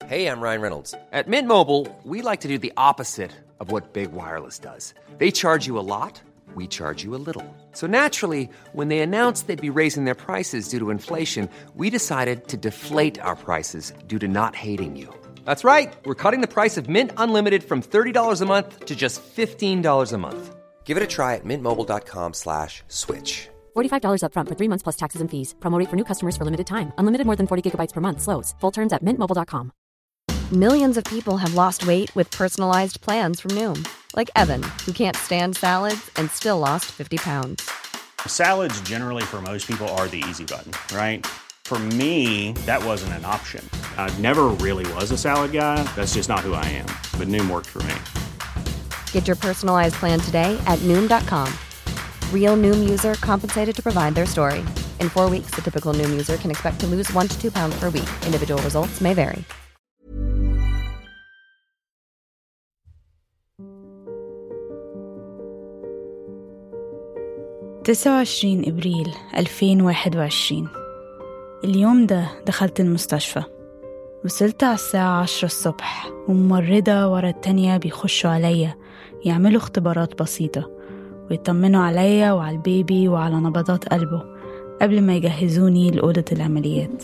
Hey, I'm Ryan Reynolds. At Mint Mobile, we like to do the opposite of what Big Wireless does. They charge you a lot, we charge you a little. So naturally, when they announced they'd be raising their prices due to inflation, we decided to deflate our prices due to not hating you. That's right. We're cutting the price of Mint Unlimited from $30 a month to just $15 a month. Give it a try at mintmobile.com/switch. $45 up front for 3 months plus taxes and fees. Promo rate for new customers for limited time. Unlimited more than 40 gigabytes per month. Slows full terms at mintmobile.com. Millions of people have lost weight with personalized plans from Noom. Like Evan, who can't stand salads and still lost 50 pounds. Salads generally for most people are the easy button, right? For me, that wasn't an option. I never really was a salad guy. That's just not who I am. But Noom worked for me. Get your personalized plan today at Noom.com. Real Noom user compensated to provide their story. In 4 weeks, the typical Noom user can expect to lose 1 to 2 pounds per week. Individual results may vary. تسعة 20 إبريل 2021. اليوم ده دخلت المستشفى. وصلت على الساعة 10 الصبح وممرضة ورا التانية بيخشوا عليا يعملوا اختبارات بسيطة ويطمنوا عليا وعلى البيبي وعلى نبضات قلبه قبل ما يجهزوني لأوضة العمليات.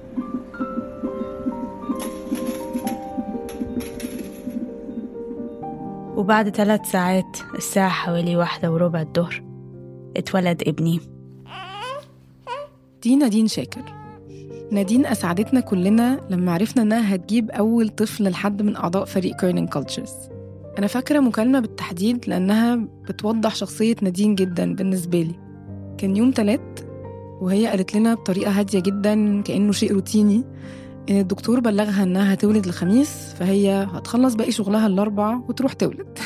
وبعد 3 ساعات الساعة حوالي 1:15 الظهر اتولد ابني. دي نادين شاكر. نادين أسعدتنا كلنا لما عرفنا إنها هتجيب أول طفل لحد من أعضاء فريق كيرنينج كولتشرز. أنا فاكرة مكالمة بالتحديد لأنها بتوضح شخصية نادين جدا بالنسبة لي. كان يوم 3 وهي قالت لنا بطريقة هادية جدا كأنه شيء روتيني إن الدكتور بلغها إنها هتولد الخميس، فهي هتخلص باقي شغلها الأربع وتروح تولد.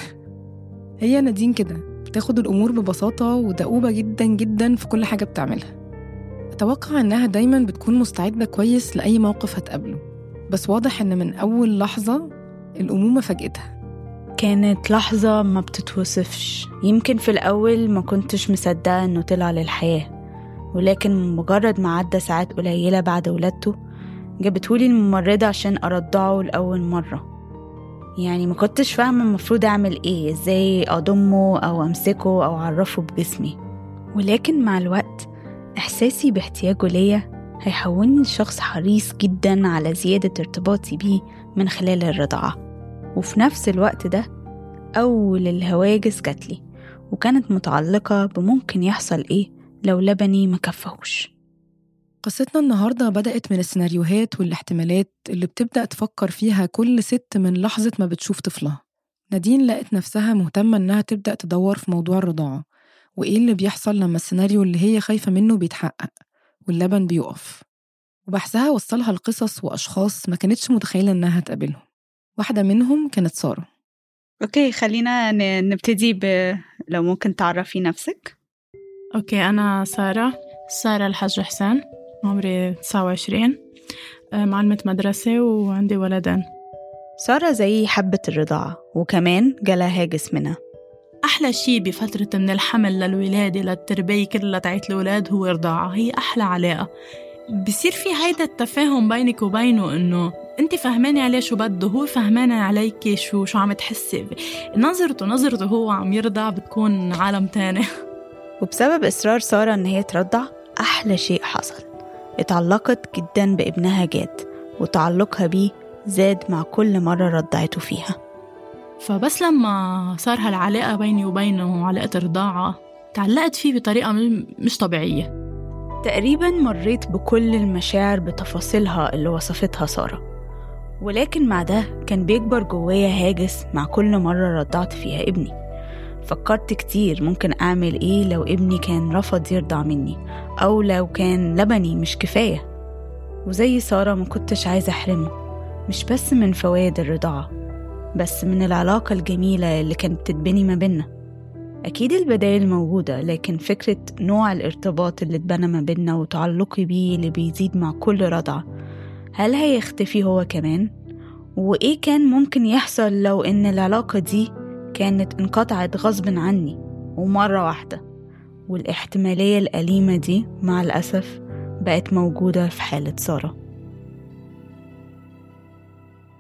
هي نادين كده بتاخد الأمور ببساطة ودؤوبة جدا جدا في كل حاجة بتعملها. أتوقع إنها دايما بتكون مستعدة كويس لأي موقف هتقابله، بس واضح إن من أول لحظة الأمومة فاجأتها. كانت لحظة ما بتتوصفش. يمكن في الأول ما كنتش مصدقة إنه طلع للحياة، ولكن مجرد ما عدى ساعات قليلة بعد ولادته جابتهولي الممرضة عشان أرضعه لأول مرة. يعني ما كنتش فاهمة المفروض أعمل إيه، إزاي أضمه أو أمسكه أو أعرفه بجسمي. ولكن مع الوقت إحساسي باحتياجه ليا هيحولني لشخص حريص جدا على زيادة ارتباطي بيه من خلال الرضاعة. وفي نفس الوقت ده أول الهواجس جاتلي، وكانت متعلقة بممكن يحصل إيه لو لبني ما كفهوش. قصتنا النهاردة بدأت من السيناريوهات والاحتمالات اللي بتبدأ تفكر فيها كل ست من لحظة ما بتشوف طفلها. نادين لقت نفسها مهتمة إنها تبدأ تدور في موضوع الرضاعة، وإيه اللي بيحصل لما السيناريو اللي هي خايفة منه بيتحقق واللبن بيقف. وبحثها وصلها لقصص وأشخاص ما كانتش متخيلة إنها تقابلهم. واحدة منهم كانت سارة. أوكي، خلينا نبتدي لو ممكن تعرفي نفسك. أوكي، أنا سارة الحج حسين، عمري 29، معلمة مدرسة وعندي ولدين. سارة زي حبة الرضاعة وكمان جالها هاجس منها. أحلى شيء بفترة من الحمل للولادة للتربية كلها تاعت الولاد هو الرضاعة. هي أحلى علاقة بصير في هيدا التفاهم بينك وبينه، إنه أنت فهماني عليه شو بده، هو فهماني عليك شو عم تحسي. نظرته هو عم يرضع بتكون عالم تاني. وبسبب إصرار سارة إن هي ترضع، أحلى شيء حصل، اتعلقت جدا بابنها جاد، وتعلقها بيه زاد مع كل مرة رضعته فيها. فبس لما صار هالعلاقة بيني وبينه علاقة رضاعة، تعلقت فيه بطريقة مش طبيعية. تقريبا مريت بكل المشاعر بتفاصيلها اللي وصفتها سارة، ولكن مع ده كان بيكبر جوايا هاجس مع كل مرة رضعت فيها ابني. فكرت كتير ممكن أعمل إيه لو ابني كان رفض يرضع مني، أو لو كان لبني مش كفاية. وزي سارة ما كنتش عايزة أحرمه، مش بس من فوائد الرضاعة، بس من العلاقة الجميلة اللي كانت تتبني ما بيننا. أكيد البدائل موجودة، لكن فكرة نوع الارتباط اللي اتبنى ما بيننا وتعلقي بيه اللي بيزيد مع كل رضعة، هل هيختفي هو كمان؟ وإيه كان ممكن يحصل لو إن العلاقة دي كانت انقطعت غصب عني ومرة واحدة؟ والاحتمالية الأليمة دي مع الأسف بقت موجودة في حالة سارة.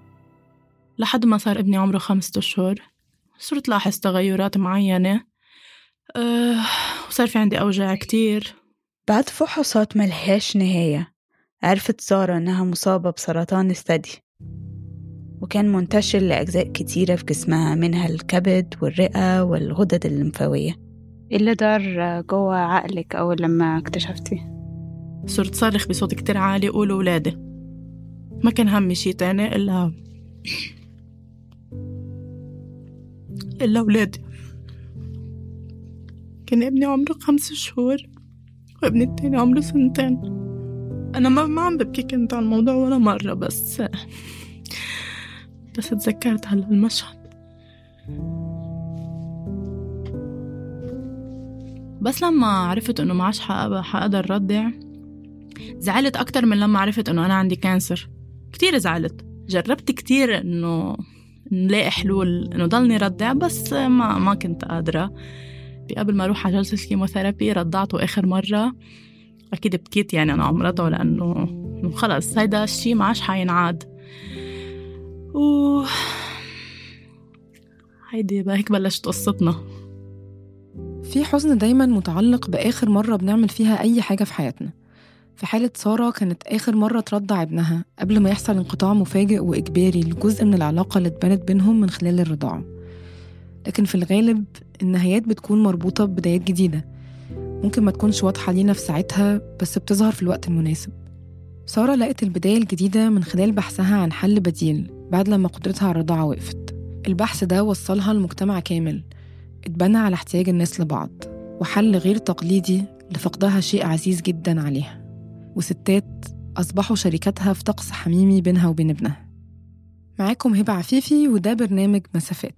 لحد ما صار ابني عمره 5 أشهر. صرت لاحظ تغيرات معينة، وصار في عندي أوجاع كتير. بعد فحوصات ملهاش نهاية عرفت سارة إنها مصابة بسرطان الثدي، وكان منتشر لأجزاء كتيرة في جسمها، منها الكبد والرئة والغدد الليمفاوية. إيه اللي دار جوه عقلك أول لما اكتشفتي؟ صرت صارخ بصوت كتير عالي قول ولادي. ما كان همي شي تاني إلا ولادي. كان ابني عمره 5 شهور وابني التاني عمره 2 سنين. أنا ما عم ببكي كنت على الموضوع ولا مرة، بس اتذكرت هلا المشهد. بس لما عرفت إنه ما عادش حقدر ردع زعلت أكتر من لما عرفت إنه أنا عندي كانسر. كتير زعلت، جربت كتير إنه نلاقي حلول إنه ضلني ردع، بس ما كنت قادرة. قبل ما أروح على جلسة الكيموثيرابي رضعته آخر مرة، أكيد بكيت يعني أنا عم رضعه لأنه خلص هيدا الشي ما عادش حينعاد. هيدي هيك بلشت قصتنا. في حزن دايما متعلق بآخر مرة بنعمل فيها أي حاجة في حياتنا. في حالة سارة كانت آخر مرة ترضع ابنها قبل ما يحصل انقطاع مفاجئ وإجباري لجزء من العلاقة اللي اتبنت بينهم من خلال الرضاعة. لكن في الغالب النهايات بتكون مربوطة ببدايات جديدة، ممكن ما تكونش واضحة لينا في ساعتها بس بتظهر في الوقت المناسب. سارة لقت البداية الجديدة من خلال بحثها عن حل بديل بعد لما قدرتها على الرضاعة وقفت. البحث ده وصلها لمجتمع كامل اتبنى على احتياج الناس لبعض، وحل غير تقليدي لفقدها شيء عزيز جدا عليها، وستات أصبحوا شركتها في طقس حميمي بينها وبين ابنها. معاكم هبة عفيفي وده برنامج مسافات.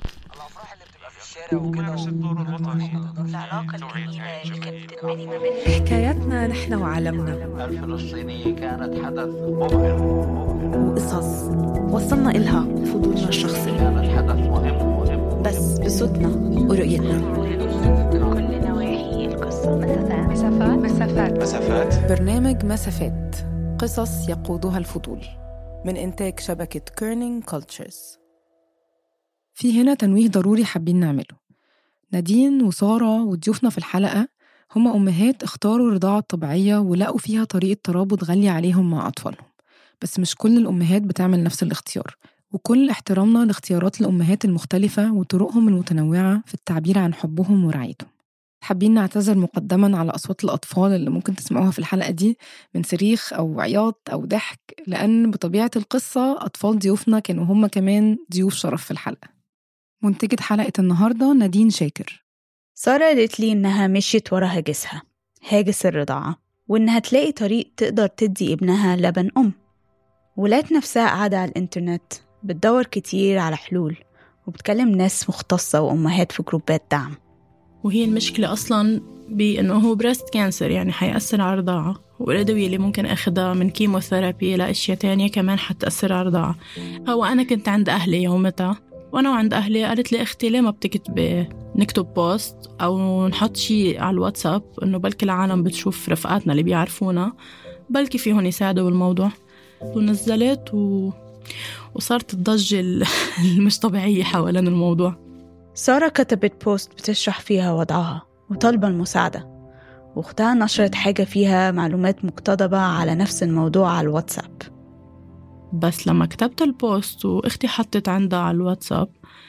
حكاياتنا نحن وعالمنا. الفلسطينية كانت حدث مبهر وقصص وصلنا إلها فضولنا الشخصي، كانت حدث مهم بس بصوتنا ورؤيتنا. كل نواحي القصة. مسافات. برنامج مسافات، قصص يقودها الفضول، من إنتاج شبكة كيرنينج كولتشرز. في هنا تنويه ضروري حابين نعمله. نادين وسارة وضيوفنا في الحلقة هم أمهات اختاروا الرضاعة الطبيعية ولقوا فيها طريقة ترابط غالية عليهم مع أطفالهم، بس مش كل الأمهات بتعمل نفس الاختيار، وكل احترامنا لاختيارات الأمهات المختلفة وطرقهم المتنوعة في التعبير عن حبهم ورعايتهم. حابين نعتذر مقدماً على أصوات الأطفال اللي ممكن تسمعوها في الحلقة دي من صريخ أو عياط أو ضحك، لأن بطبيعة القصة أطفال ضيوفنا كانوا هم كمان ضيوف شرف في الحلقة. منتجة حلقة النهاردة نادين شاكر. سارة قالت لي إنها مشيت ورا هاجسها، هاجس الرضاعة، وإنها تلاقي طريق تقدر تدي ابنها لبن ولقت نفسها قاعدة على الإنترنت بتدور كتير على حلول، وبتكلم ناس مختصة وأمهات في جروبات دعم. وهي المشكلة أصلاً بأنه هو بريست كانسر، يعني حيأثر على الرضاعة، والأدوية اللي ممكن أخذها من كيموثيرابي لأشياء تانية كمان حتأثر على الرضاعة. هو أنا كنت عند أهلي يومتها، وأنا وعند أهلي قالت لي أختي ليه ما بتكتب نكتب بوست أو نحط شيء على الواتساب إنه بلكي العالم بتشوف رفقاتنا اللي بيعرفونا بلكي فيهم يساعدوا بالموضوع. ونزلت وصارت الضجة المش طبيعية حوالين الموضوع. سارة كتبت بوست بتشرح فيها وضعها وطالبة المساعدة، واختها نشرت حاجة فيها معلومات مقتضبة على نفس الموضوع على الواتساب. بس لما كتبت البوست واختي حطت عندها على الواتساب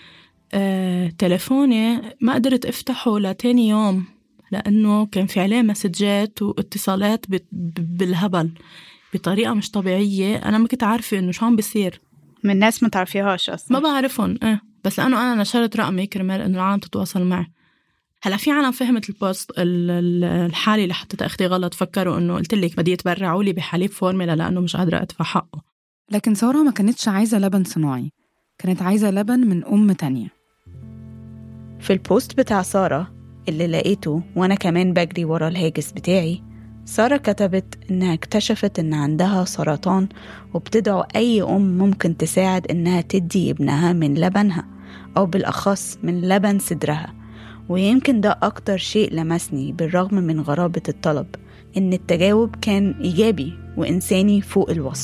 تلفوني ما قدرت افتحه لتاني يوم، لأنه كان في عليه مسجات واتصالات بالهبل بطريقة مش طبيعية. أنا ما كنت عارفة إنه شو عم بيصير من ناس ما تعرفيهاش أصلا. ما بعرفهم بس أنا نشرت رقمي كرمال إنه العالم تتواصل معي. هلا في عالم فهمت البوست الحالي اللي حطيتها أختي غلط، فكروا إنه قلت لك بدي يتبرعوا لي بحليب فورميلا لأنه مش قادرة أدفع حقه. لكن سارة ما كانتش عايزة لبن صناعي، كانت عايزة لبن من أم تانية. في البوست بتاع سارة اللي لقيته وأنا كمان بجري ورا الهاجس بتاعي، سارة كتبت إنها اكتشفت إن عندها سرطان، وبتدعو أي أم ممكن تساعد إنها تدي ابنها من لبنها، أو بالأخص من لبن صدرها. ويمكن ده أكتر شيء لمسني بالرغم من غرابة الطلب، إن التجاوب كان إيجابي وإنساني فوق الوصف.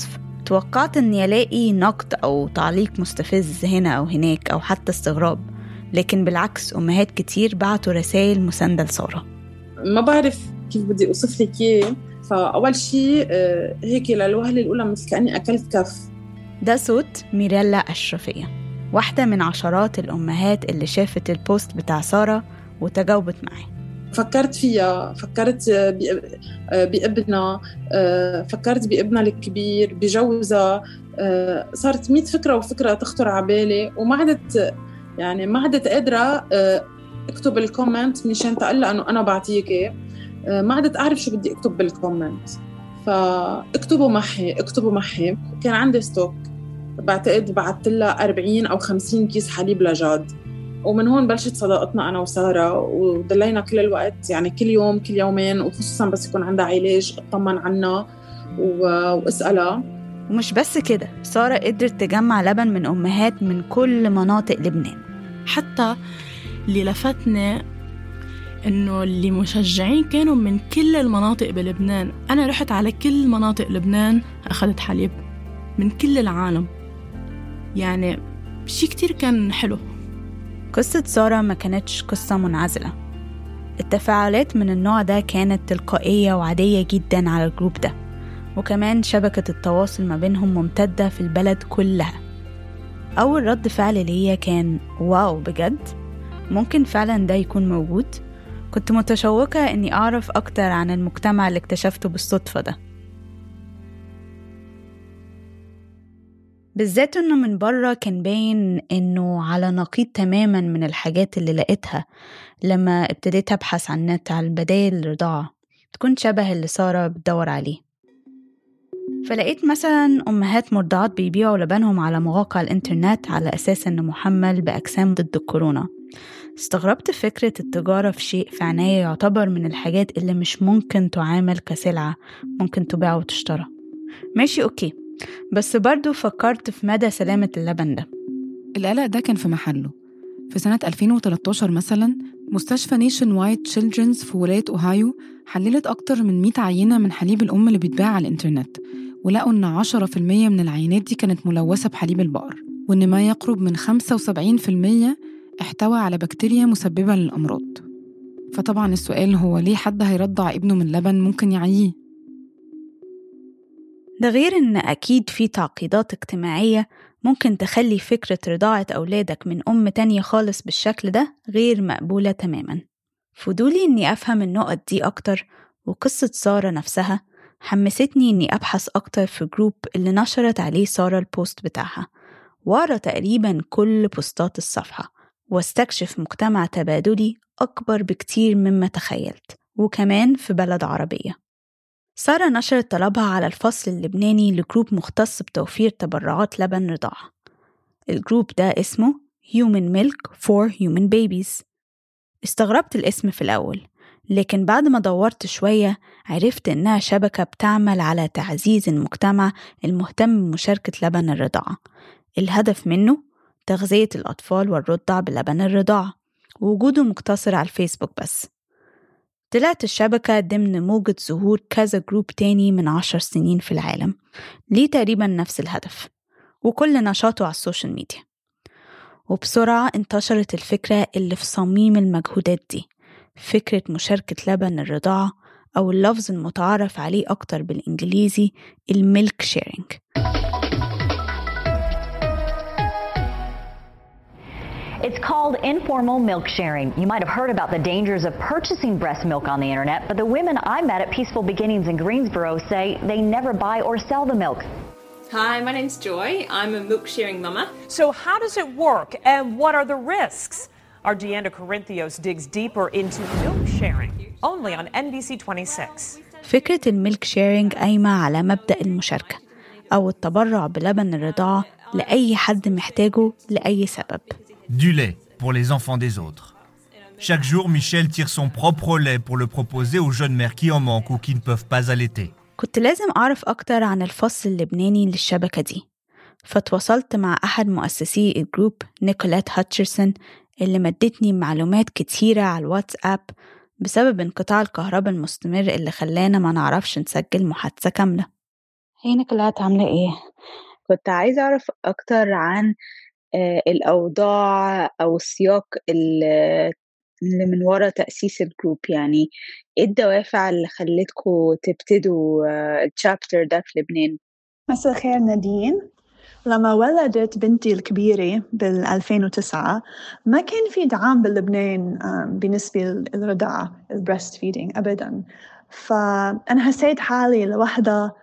فتوقعت أني ألاقي نقد أو تعليق مستفز هنا أو هناك أو حتى استغراب، لكن بالعكس أمهات كتير بعتوا رسائل مساندة لسارة. ما بعرف كيف بدي أوصف لك إياه. فأول شيء هيك للوهلة الأولى مثل كأني أكلت كف. ده صوت ميريلا أشرفية، واحدة من عشرات الأمهات اللي شافت البوست بتاع سارة وتجاوبت معاه. فكرت فيها، فكرت بابنها، فكرت بابنها الكبير، بجوزها. صارت 100 فكرة وفكرة تخطر على بالي، وما عدت قادرة اكتب الكومنت مشان تقلق انه انا بعطيكي. ما عدت اعرف شو بدي اكتب بالكومنت. فاكتبوا معي. كان عندي ستوك، بعتقد بعت لها 40 أو 50 كيس حليب لجاد، ومن هون بلشت صداقتنا أنا وسارة، ودلينا كل الوقت يعني كل يوم كل يومين، وخصوصا بس يكون عندها علاج اطمن عنها واسألها. ومش بس كده، سارة قدرت تجمع لبن من أمهات من كل مناطق لبنان. حتى اللي لفتني إنه اللي مشجعين كانوا من كل المناطق بلبنان. أنا رحت على كل مناطق لبنان أخذت حليب من كل العالم، يعني شيء كتير كان حلو. قصة سارة ما كانتش قصة منعزلة. التفاعلات من النوع ده كانت تلقائية وعادية جدا على الجروب ده، وكمان شبكة التواصل ما بينهم ممتدة في البلد كلها. أول رد فعل ليا كان واو، بجد ممكن فعلا ده يكون موجود؟ كنت متشوقة أني أعرف أكتر عن المجتمع اللي اكتشفته بالصدفة ده، بالذات أنه من بره كان باين أنه على نقيض تماما من الحاجات اللي لقيتها لما ابتديت أبحث عن النت على البدايل الرضاعة تكون شبه اللي سارة بتدور عليه. فلقيت مثلا أمهات مرضعات بيبيعوا لبنهم على مواقع الإنترنت على أساس أنه محمل بأجسام ضد الكورونا. استغربت فكرة التجارة في شيء في عناية يعتبر من الحاجات اللي مش ممكن تعامل كسلعة ممكن تباع وتشترى. ماشي أوكي، بس برضو فكرت في مدى سلامة اللبن ده. القلق ده كان في محله. في سنة 2013 مثلا، مستشفى نيشن وايد تشيلدرنز في ولاية أوهايو حللت أكتر من 100 عينة من حليب الأم اللي بيتباع على الإنترنت، ولقوا إن 10% من العينات دي كانت ملوثة بحليب البقر، وإن ما يقرب من 75% احتوى على بكتيريا مسببة للأمراض. فطبعا السؤال هو ليه حد هيرضع ابنه من لبن ممكن يعييه؟ ده غير إن أكيد في تعقيدات اجتماعية ممكن تخلي فكرة رضاعة أولادك من أم تانية خالص بالشكل ده غير مقبولة تماما. فضولي إني أفهم النقط دي أكتر، وقصة سارة نفسها حمستني إني أبحث أكتر في جروب اللي نشرت عليه سارة البوست بتاعها، وأقرأ تقريبا كل بوستات الصفحة، واستكشف مجتمع تبادلي أكبر بكتير مما تخيلت، وكمان في بلد عربية. سارة نشرت طلبها على الفصل اللبناني لجروب مختص بتوفير تبرعات لبن رضاعة. الجروب ده اسمه Human Milk for Human Babies. استغربت الاسم في الأول، لكن بعد ما دورت شوية عرفت إنها شبكة بتعمل على تعزيز المجتمع المهتم بمشاركة لبن الرضاعة. الهدف منه تغذية الأطفال والرضع بلبن الرضاعة، ووجوده مقتصر على الفيسبوك بس. طلعت الشبكة ضمن موجة ظهور كذا جروب تاني من 10 سنين في العالم ليه تقريبا نفس الهدف، وكل نشاطه على السوشيال ميديا. وبسرعة انتشرت الفكرة اللي في صميم المجهودات دي، فكرة مشاركة لبن الرضاعة، أو اللفظ المتعارف عليه أكتر بالإنجليزي الميلك شيرينج. It's called informal milk sharing. You might have heard about the dangers of purchasing breast milk on the internet, but the women I met at Peaceful Beginnings in Greensboro say they never buy or sell the milk. Hi, my name's Joy. I'm a milk sharing mama. So how does it work and what are the risks? Our Deanna Corinthos digs deeper into milk sharing, only on NBC 26. فكرة الميلك شيرينج قايمة على مبدأ المشاركة أو التبرع بلبن الرضاعة لأي حد محتاجه لأي سبب. Du lait pour les enfants des autres. Chaque jour, Michel tire son propre lait pour le proposer aux jeunes mères qui en manquent ou qui ne peuvent pas allaiter. كنت لازم أعرف أكتر عن الفصل اللبناني للشبكة دي، فتواصلت مع أحد مؤسسي الجروب نيكولات هاتشرسون اللي مدتني معلومات كتيرة على الواتساب بسبب انقطاع الكهرباء المستمر اللي خلانا ما نعرفش نسجل محادثة كاملة. هي نيكولات عاملة إيه؟ كنت عايزة أعرف أكتر عن الأوضاع أو السياق اللي من وراء تأسيس الجروب. يعني إيه الدوافع اللي خلتكم تبتدوا الشابتر ده في لبنان؟ مساء الخير نادين. لما ولدت بنتي الكبيرة بال2009 ما كان في دعم بلبنان بالنسبة للرضاعة البريست فيدينج أبداً، فأنا حسيت حالي لوحدة.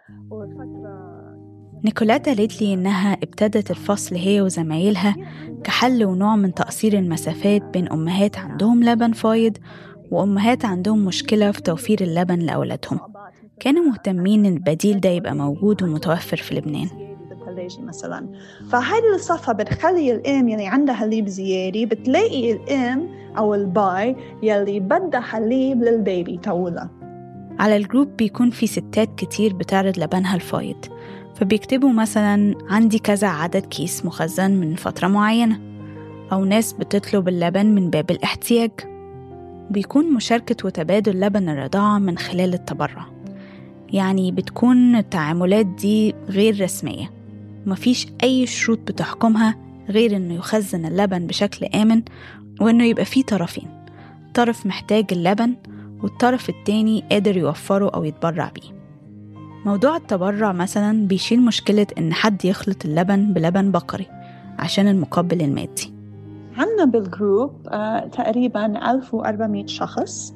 نيكولات قالت لي إنها ابتدت الفصل هي وزمايلها كحل ونوع من تقصير المسافات بين أمهات عندهم لبن فايض وأمهات عندهم مشكلة في توفير اللبن لأولادهم. كانوا مهتمين إن البديل ده يبقى موجود ومتوفر في لبنان. مثلا فهذه الصفحة بتخلي الأم يلي عندها حليب زيادة بتلاقي الأم أو الباي يلي بدها حليب للبيبي تولى. على الجروب بيكون في ستات كتير بتعرض لبنها الفايض، فبيكتبوا مثلا عندي كذا عدد كيس مخزن من فترة معينة، أو ناس بتطلب اللبن من باب الاحتياج. بيكون مشاركة وتبادل لبن الرضاعة من خلال التبرع، يعني بتكون التعاملات دي غير رسمية، مفيش أي شروط بتحكمها غير إنه يخزن اللبن بشكل آمن، وإنه يبقى فيه طرفين، طرف محتاج اللبن والطرف التاني قادر يوفره أو يتبرع بيه. موضوع التبرع مثلا بيشيل مشكلة إن حد يخلط اللبن بلبن بقري عشان المقابل المادي. عنا بالجروب تقريبا 1400 شخص.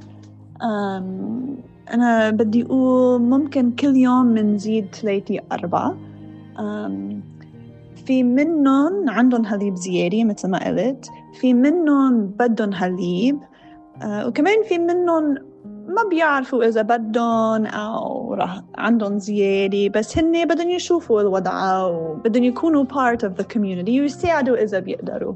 أنا بدي أقول ممكن كل يوم منزيد 3-4. في منهم عندهم حليب زيادة مثل ما قلت، في منهم بدهم حليب، وكمان في منهم ما بيعرفوا إذا بدهم أو عندهم زيادة، بس هن بدهم يشوفوا الوضع وبدهم يكونوا part of the community ويساعدوا إذا بيقدروا.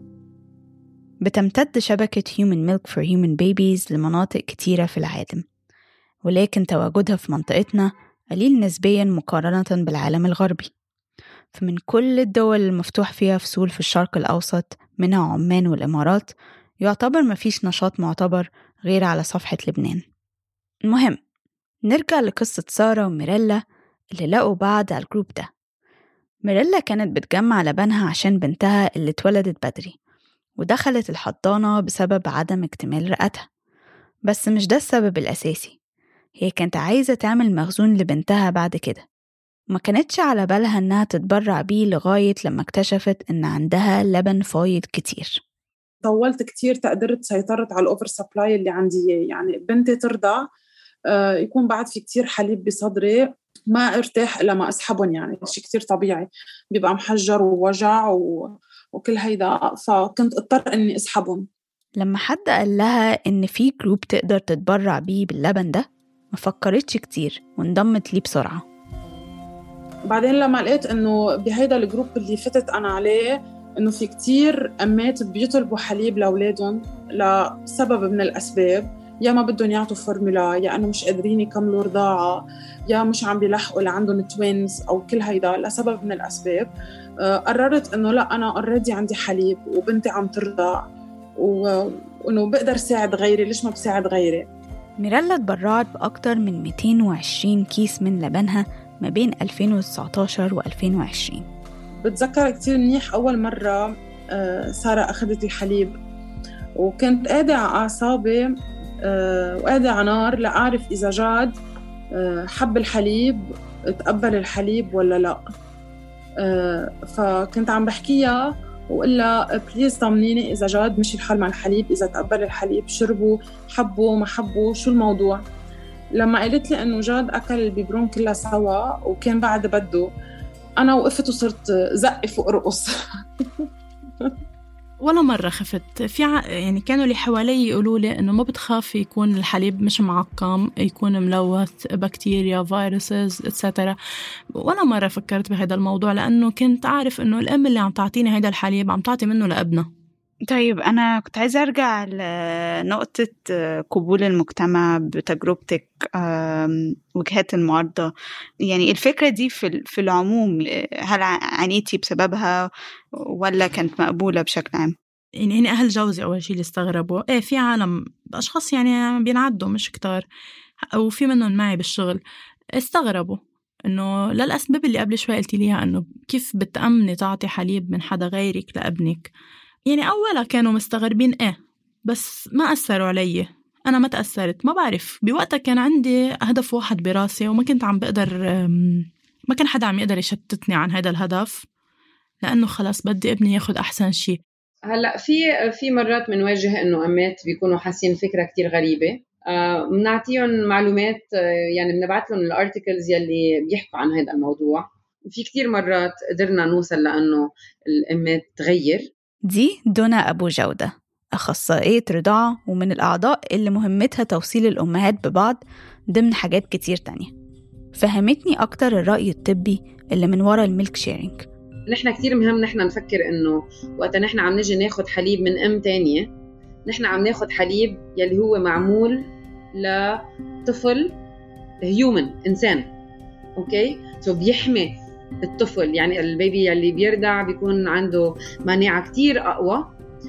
بتمتد شبكة Human Milk for Human Babies لمناطق كتيرة في العالم، ولكن تواجدها في منطقتنا قليل نسبياً مقارنة بالعالم الغربي. فمن كل الدول المفتوح فيها فصول في الشرق الأوسط منها عمان والإمارات، يعتبر مفيش نشاط معتبر غير على صفحة لبنان. المهم نرجع لقصة سارة وميريلا اللي لقوا بعض على الجروب ده. ميريلا كانت بتجمع لبنها عشان بنتها اللي اتولدت بدري ودخلت الحضانة بسبب عدم اكتمال رئتها، بس مش ده السبب الأساسي. هي كانت عايزة تعمل مخزون لبنتها بعد كده، ما كانتش على بالها إنها تتبرع بيه لغاية لما اكتشفت إن عندها لبن فايض كتير. طولت كتير تقدرت سيطرت على الأوفر سبلاي اللي عندي، يعني بنتي ترضع يكون بعد في كتير حليب بصدري، ما ارتاح إلا ما أسحبهم، يعني شيء كتير طبيعي، بيبقى محجر ووجع وكل هيدا، فكنت اضطر إني أسحبهم. لما حد قال لها إن في جروب تقدر تتبرع بيه باللبن ده ما فكرتش كتير وانضمت ليه بسرعة. بعدين لما لقيت إنه بهيدا الجروب اللي فتت أنا عليه إنه في كتير أمات بيطلبوا حليب لأولادهم لسبب من الأسباب، يا ما بدهم يعطوا فورمولا، يا أنه مش قادرين يكملوا رضاعة، يا مش عم بيلحقوا لعندهم توينز أو كل هيدا لسبب من الأسباب. قررت إنه لا، أنا already عندي حليب وبنتي عم ترضع وإنه بقدر ساعد غيري، ليش ما بساعد غيري. ميريلا اتبرعت بأكتر من 220 كيس من لبنها ما بين 2019 و2020. بتذكر كتير منيح أول مرة سارة أخذت الحليب، وكنت قاعدة على أعصابي وقاعدة على نار لأعرف إذا جاد حب الحليب، تقبل الحليب ولا لا. فكنت عم بحكيها وقلها بليز طمنيني إذا جاد مشي الحال مع الحليب، إذا تقبل الحليب، شربوا، حبوا ما حبوا، شو الموضوع. لما قالت لي إنه جاد أكل البيبرون كلها سوا وكان بعد بده، أنا وقفت وصرت زقف وأرقص. ولا مرة خفت. يعني كانوا اللي حوالي يقولوا لي إنه ما بتخاف يكون الحليب مش معقم، يكون ملوث بكتيريا، فيروسز، etc. ولا مرة فكرت بهذا الموضوع، لأنه كنت عارف إنه الأم اللي عم تعطيني هذا الحليب عم تعطي منه لابنها. طيب أنا كنت عايزة أرجع لنقطة قبول المجتمع بتجربتك، وجهات المعارضة. يعني الفكرة دي في العموم هل عانيتي بسببها ولا كانت مقبولة بشكل عام؟ يعني هنا أهل جوزي أول شيء اللي استغربوا، في عالم أشخاص يعني بينعدوا مش كتار، أو في منهم معي بالشغل استغربوا إنه للأسباب اللي قبل شوي قلت ليها، إنه كيف بتأمني تعطي حليب من حدا غيرك لابنك. يعني أولا كانوا مستغربين بس ما أثروا علي، أنا ما تأثرت. ما بعرف، بوقتها كان عندي هدف واحد براسي وما كنت عم بقدر، ما كان حدا عم يقدر يشتتني عن هذا الهدف، لأنه خلاص بدي ابني ياخد أحسن شيء. هلأ في مرات منواجه إنه أمات بيكونوا حاسين فكرة كتير غريبة، بنعطيهم معلومات، يعني بنبعث لهم الارتيكلز يلي بيحكوا عن هذا الموضوع. وفي كتير مرات قدرنا نوصل لأنه الأمات تغير. دي دونا أبو جودة، أخصائية رضاعة ومن الأعضاء اللي مهمتها توصيل الأمهات ببعض ضمن حاجات كتير تانية. فهمتني أكتر الرأي الطبي اللي من وراء الميلك شيرينج. نحن كتير مهم نحن نفكر إنه وقت نحن عم نجي ناخد حليب من أم تانية، نحن عم ناخد حليب يلي هو معمول لطفل هيومن، إنسان. أوكي؟ بيحمي الطفل، يعني البيبي يلي بيرضع بيكون عنده مناعة كتير أقوى،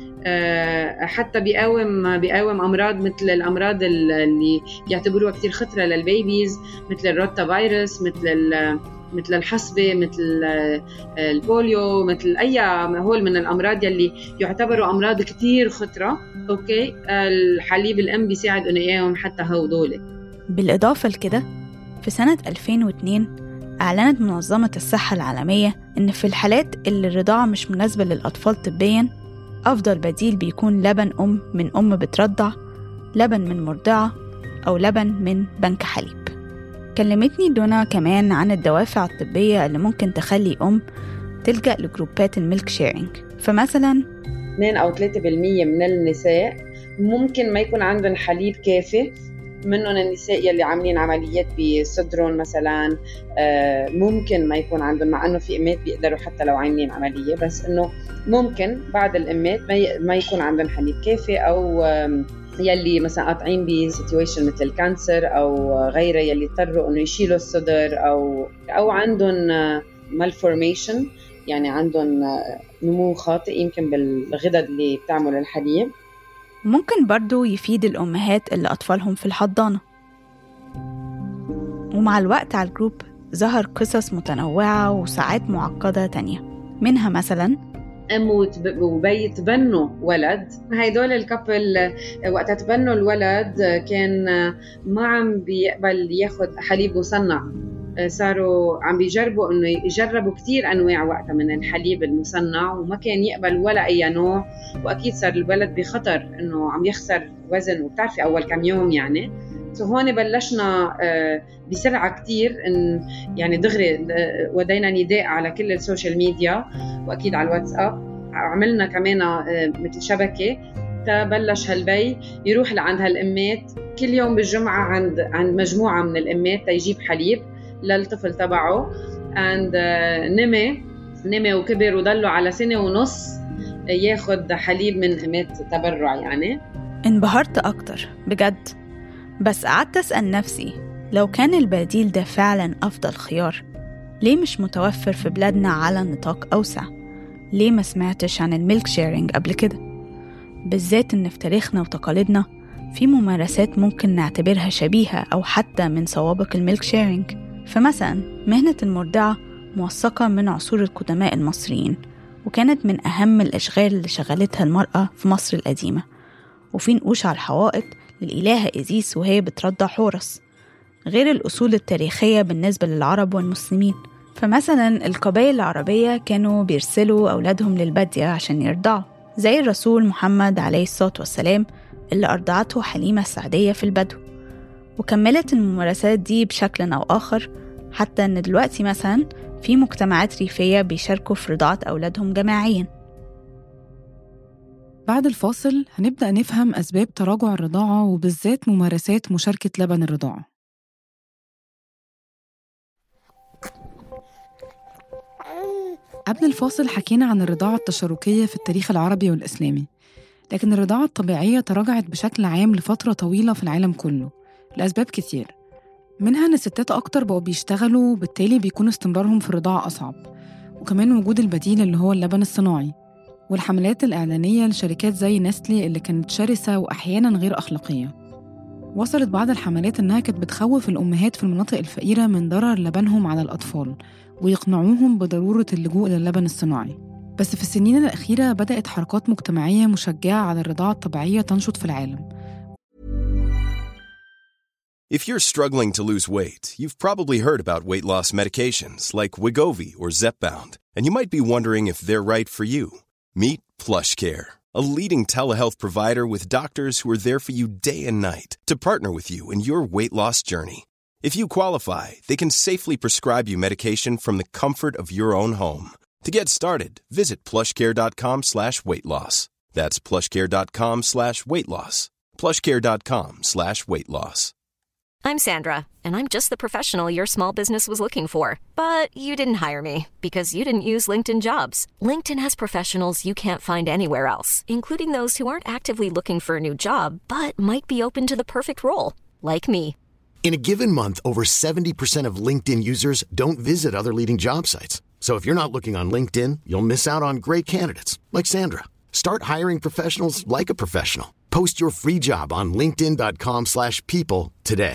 حتى بيقاوم أمراض مثل الأمراض اللي يعتبروها كتير خطرة للبيبيز، مثل الروتا فيروس، مثل الحصبة، مثل البوليو، مثل أي هول من الأمراض يلي يعتبروا أمراض كتير خطرة. أوكي، الحليب الأم بيساعد إنه يقاوم حتى هودول. بالإضافة لكده، في سنة 2002 أعلنت منظمة الصحة العالمية إن في الحالات اللي الرضاعة مش مناسبة للأطفال طبياً، أفضل بديل بيكون لبن من أم بترضع، لبن من مرضعة، أو لبن من بنك حليب. كلمتني دونا كمان عن الدوافع الطبية اللي ممكن تخلي أم تلجأ لجروبات الميلك شيرينج. فمثلا 2 أو 3% من النساء ممكن ما يكون عندهم حليب كافي، منهم النساء يلي عاملين عمليات بصدرهم مثلا، ممكن ما يكون عندهم، مع انه في امات بيقدروا حتى لو عاملين عمليه، بس انه ممكن بعض الامات ما يكون عندهم حليب كافي، او يلي مثلا قاطعين بسيتويشن مثل الكانسر او غيره، يلي اضطروا انه يشيلوا الصدر، او عندهم malformation، يعني عندهم نمو خاطئ يمكن بالغدد اللي بتعمل الحليب. ممكن برضو يفيد الأمهات اللي أطفالهم في الحضانة. ومع الوقت على الجروب ظهر قصص متنوعة وساعات معقدة تانية، منها مثلا أم وبيتبنوا ولد. هيدول الكابل وقت تبنوا الولد كان ما عم بيقبل ياخد حليب مصنع، صاروا عم بيجربوا انه يجربوا كتير انواع وقتها من الحليب المصنع، وما كان يقبل ولا اي نوع. واكيد صار الولد بخطر انه عم يخسر وزن، وبتعرفي اول كم يوم يعني. هون بلشنا بسرعه كتير ان يعني دغري ودينا نداء على كل السوشيال ميديا واكيد على الواتساب. عملنا كمان مثل شبكه تبلش هالبي يروح لعند هالامات كل يوم بالجمعه عند مجموعه من الامات تيجيب حليب للطفل تبعه. نمي وكبر وضلوا على 1.5 سنة ياخد حليب من امات تبرع. يعني انبهرت اكتر بجد، بس قعدت اسال نفسي لو كان البديل ده فعلا افضل خيار، ليه مش متوفر في بلادنا على نطاق اوسع؟ ليه ما سمعتش عن الميلك شيرينج قبل كده؟ بالذات ان في تاريخنا وتقاليدنا في ممارسات ممكن نعتبرها شبيهة او حتى من سوابق الميلك شيرينج. فمثلا مهنة المرضعة موثقة من عصور القدماء المصريين، وكانت من أهم الأشغال اللي شغلتها المرأة في مصر القديمة. وفي نقوش على الحوائط للإلهة إيزيس وهي بترضع حورس، غير الأصول التاريخية بالنسبة للعرب والمسلمين. فمثلا القبائل العربية كانوا بيرسلوا أولادهم للبادية عشان يرضعوا، زي الرسول محمد عليه الصلاة والسلام اللي أرضعته حليمة السعدية في البدو. وكملت الممارسات دي بشكل أو آخر، حتى أن دلوقتي مثلا في مجتمعات ريفية بيشاركوا في رضاعة أولادهم جماعيا. بعد الفاصل هنبدأ نفهم أسباب تراجع الرضاعة، وبالذات ممارسات مشاركة لبن الرضاعة. قبل الفاصل حكينا عن الرضاعة التشاركية في التاريخ العربي والإسلامي، لكن الرضاعة الطبيعية تراجعت بشكل عام لفترة طويلة في العالم كله لأسباب كتير، منها أن الستات أكتر بقوا بيشتغلوا، وبالتالي بيكون استمرارهم في الرضاعة أصعب، وكمان وجود البديل اللي هو اللبن الصناعي، والحملات الإعلانية لشركات زي نسلي اللي كانت شرسة وأحياناً غير أخلاقية. وصلت بعض الحملات إنها كانت بتخوف الأمهات في المناطق الفقيرة من ضرر لبنهم على الأطفال ويقنعوهم بضرورة اللجوء للبن الصناعي. بس في السنين الأخيرة بدأت حركات مجتمعية مشجعة على الرضاعة الطبيعية تنشط في العالم. If you're struggling to lose weight, you've probably heard about weight loss medications like Wegovy or Zepbound, and you might be wondering if they're right for you. Meet PlushCare, a leading telehealth provider with doctors who are there for you day and night to partner with you in your weight loss journey. If you qualify, they can safely prescribe you medication from the comfort of your own home. To get started, visit plushcare.com/weightloss. That's plushcare.com/weightloss. plushcare.com/weightloss. I'm Sandra, and I'm just the professional your small business was looking for. But you didn't hire me because you didn't use LinkedIn Jobs. LinkedIn has professionals you can't find anywhere else, including those who aren't actively looking for a new job, but might be open to the perfect role, like me. In a given month, over 70% of LinkedIn users don't visit other leading job sites. So if you're not looking on LinkedIn, you'll miss out on great candidates, like Sandra. Start hiring professionals like a professional. Post your free job on linkedin.com/people today.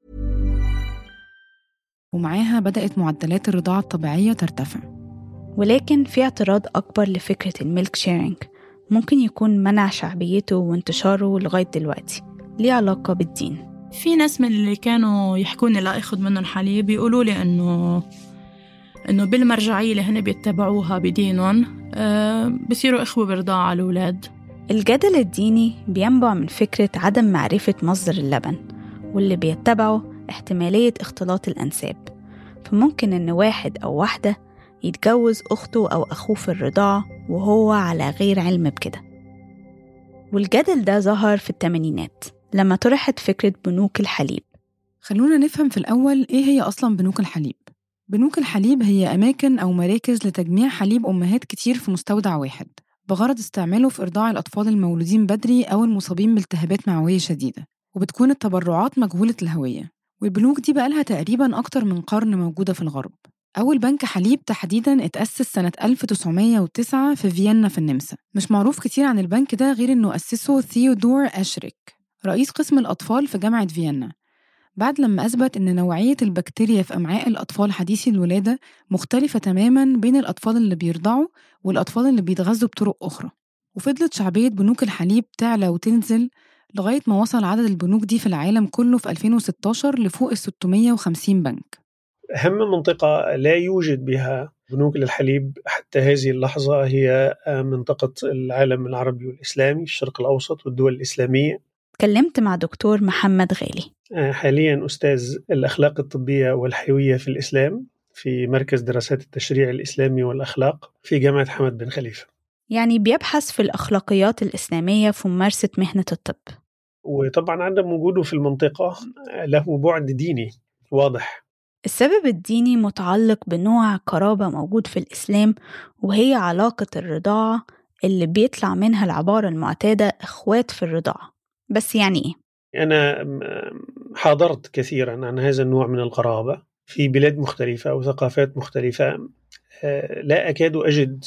ومعاها بدأت معدلات الرضاعة الطبيعية ترتفع. ولكن في اعتراض أكبر لفكرة الميلك شيرينج ممكن يكون منع شعبيته وانتشاره لغاية دلوقتي، ليه علاقة بالدين. في ناس من اللي كانوا يحكوني لا أخذ منهم حليب يقولوا لي إنه بالمرجعية اللي هن بيتبعوها بدينهم بصيروا إخوة برضاعة على الأولاد. الجدل الديني بينبع من فكرة عدم معرفة مصدر اللبن، واللي بيتبعه احتمالية اختلاط الأنساب. فممكن إن واحد أو واحدة يتجوز أخته أو أخوه في الرضاعة وهو على غير علم بكده. والجدل ده ظهر في الثمانينات لما طرحت فكرة بنوك الحليب. خلونا نفهم في الأول إيه هي أصلاً بنوك الحليب. بنوك الحليب هي أماكن أو مراكز لتجميع حليب أمهات كتير في مستودع واحد بغرض استعماله في إرضاع الأطفال المولودين بدري أو المصابين بالتهابات معوية شديدة، وبتكون التبرعات مجهولة الهوية. والبنوك دي بقالها تقريباً أكتر من قرن موجودة في الغرب. أول بنك حليب تحديداً اتأسس سنة 1909 في فيينا في النمسا. مش معروف كتير عن البنك ده غير إنه أسسه ثيودور أشريك، رئيس قسم الأطفال في جامعة فيينا، بعد لما أثبت إن نوعية البكتيريا في أمعاء الأطفال حديثي الولادة مختلفة تماماً بين الأطفال اللي بيرضعوا والأطفال اللي بيتغذوا بطرق أخرى. وفضلت شعبية بنوك الحليب تعلى وتنزل لغاية ما وصل عدد البنوك دي في العالم كله في 2016 لفوق 650 بنك. أهم منطقة لا يوجد بها بنوك للحليب حتى هذه اللحظة هي منطقة العالم العربي والإسلامي، الشرق الأوسط والدول الإسلامية. تكلمت مع دكتور محمد غالي، حاليا أستاذ الأخلاق الطبية والحيوية في الإسلام في مركز دراسات التشريع الإسلامي والأخلاق في جامعة حمد بن خليفة. يعني بيبحث في الأخلاقيات الإسلامية في ممارسة مهنة الطب. وطبعا عدم وجوده في المنطقة له بعد ديني واضح. السبب الديني متعلق بنوع قرابة موجود في الإسلام، وهي علاقة الرضاعة اللي بيطلع منها العبارة المعتادة إخوات في الرضاعة. بس يعني إيه؟ أنا حاضرت كثيرا عن هذا النوع من القرابة في بلاد مختلفة وثقافات مختلفة. لا أكاد أجد